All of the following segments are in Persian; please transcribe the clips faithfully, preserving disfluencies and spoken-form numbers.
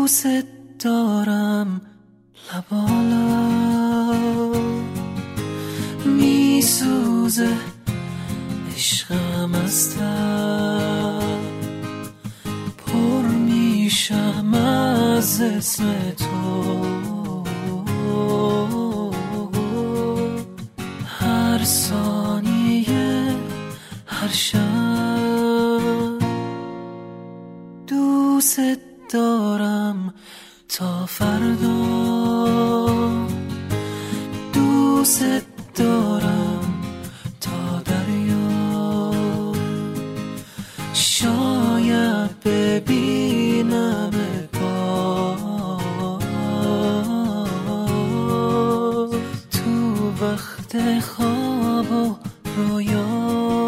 دوست دارم لبالا میسوزه عشقم از تب پر میشم از اسم تو هر ثانیه هر شب دوست دارم تا فردا دوست دارم تا دریا شاید ببینم باز تو وقت خواب و رویا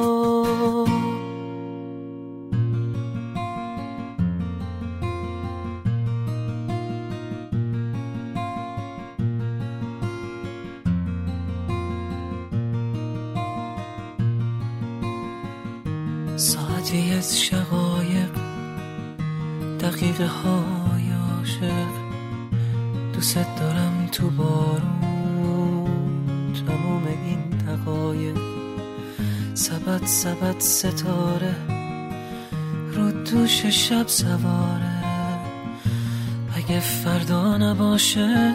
ساعتی از شقایق دقیقه های عاشق دوست دارم تو بارون تموم این دقایق سبد سبد ستاره رو دوش شب سواره اگه فردا نباشه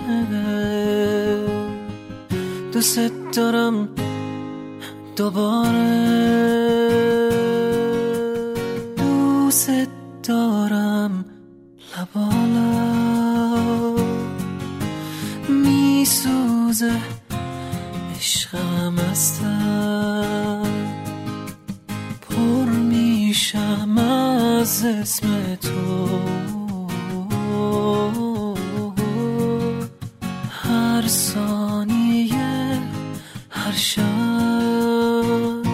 دوست دارم دوباره دوست دارم لبالا میسوزه عشقم از تب پر میشم از اسم تو هر ثانیه هر شب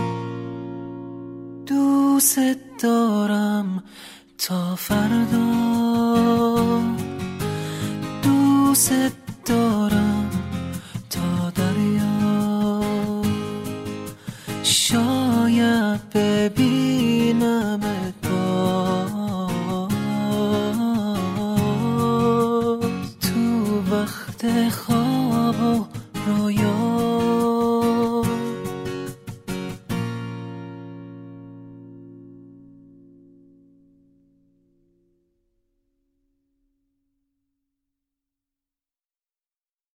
دوست دارم تا فردا دوست دارم